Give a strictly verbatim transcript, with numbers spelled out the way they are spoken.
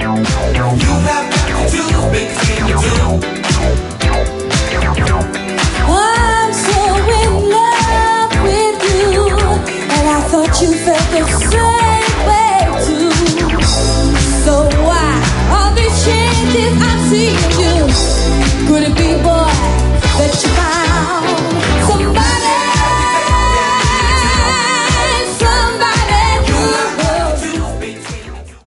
You have got to choose between the two. I'm so in love with you, and I thought you felt the same way too. So why all these changes I'm seeing you? Could it be both?